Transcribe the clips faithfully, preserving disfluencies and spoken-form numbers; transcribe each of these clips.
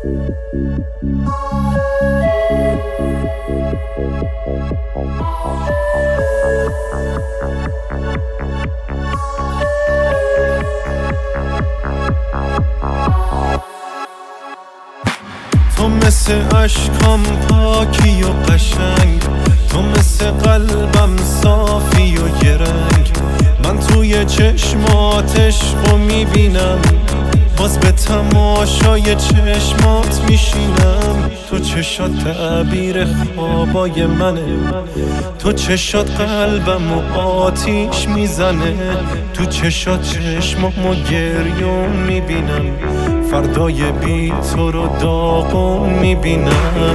تو مثل اشکام پاکی و قشنگ، تو مثل قلبم صافی و گرنگ. من توی چشماتش رو میبینم، باز به تماشای چشمات میشینم. تو چشات تعبیر خوابای منه، تو چشات قلبم و آتیش میزنه. تو چشات چشمامو گریون میبینم، فردای بی تو رو داغون میبینم.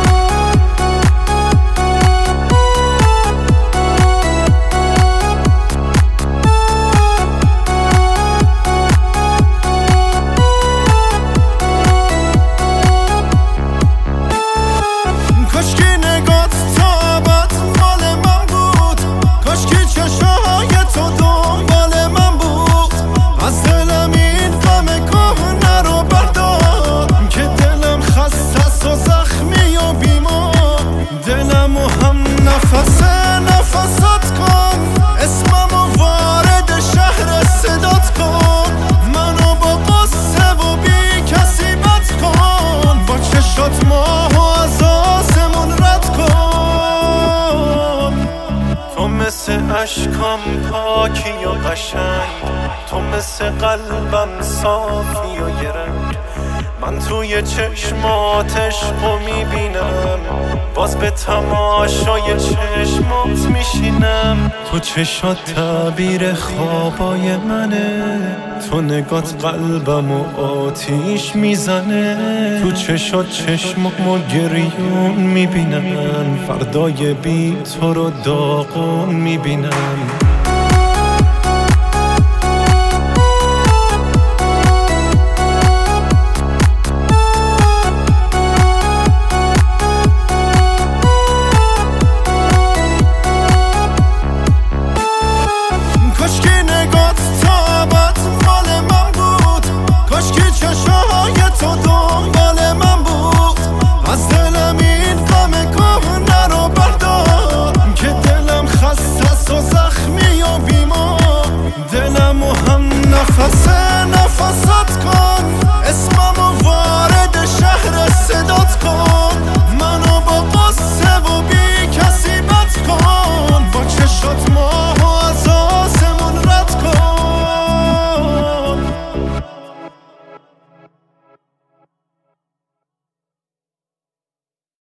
مثل اشکام پاکی و قشنگ، تو مثل قلبم صافی و گرنگ. من توی چشماتش رو میبینم، باز به تماشای چشمات میشینم. تو چشات تعبیر خوابای منه، تو نگات قلبم و آتیش میزنه. تو چشات چشمامو گریون میبینم، فردای بی تو رو داغون میبینم.